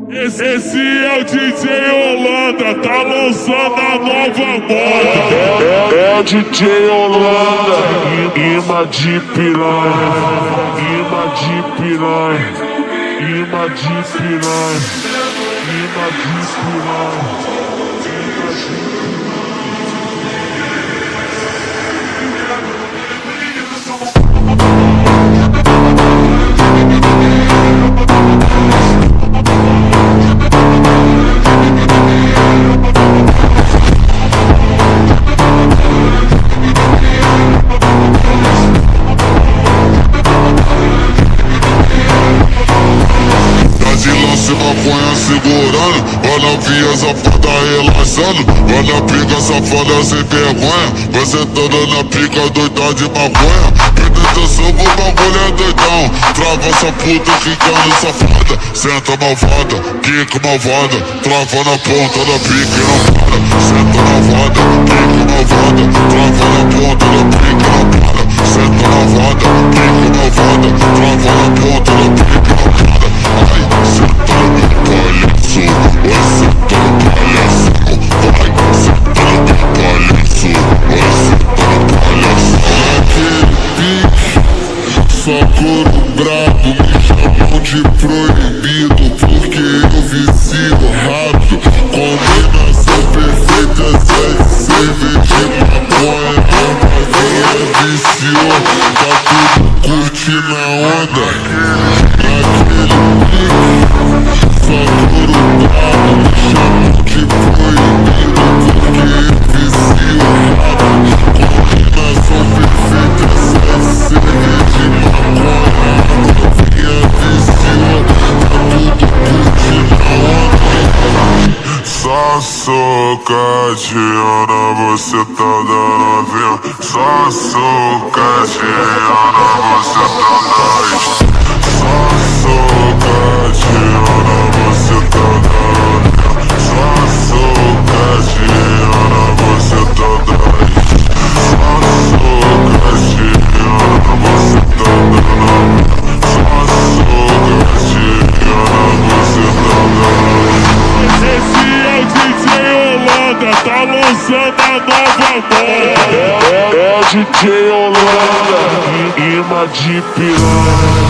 Esse é o DJ Holanda, tá lançando a nova moda. É o DJ Holanda, imã de piranha, imã de piranha, imã de piranha, imã de piranha. Maconha segurando, vai na via safada relaxando, vai na pica safada sem vergonha, vai sentando na pica doida de maconha. Presta atenção que o bagulho é doidão, trava essa puta ficando safada, senta malvada, quica malvada, trava na ponta da pica e não para, senta malvada, quica malvada, trava na ponta da pica e não para, senta malvada, quica malvada, trava na ponta da pica e não para. Ai, senta palhaço, vai sentando palhaço, vai sentando palhaço, vai sentando palhaço. Aquele pique, só couro brabo, me chamam de proibido, porque eu vicio rápido. Combinação perfeita, sete cerveja e maconha, a novinha viciou, tá tudo curtindo a onda. Aquele pique, só couro brabo, me chamam de proibido, porque eu vicio rápido. Combinação perfeita, sete cerveja e maconha, a novinha viciou, tá tudo curtindo a onda. Só socadinha, você tá dando vinho. Só socadinha, você tá dando. Só socadinha, você tá dando vinho. Só socadinha, você tá dando. Só socadinha, você tá dando. Só socadinha, você tá dando. Esse é o DJ Holanda, tá lançando a nova moda. É o DJ Holanda, imã de piranha.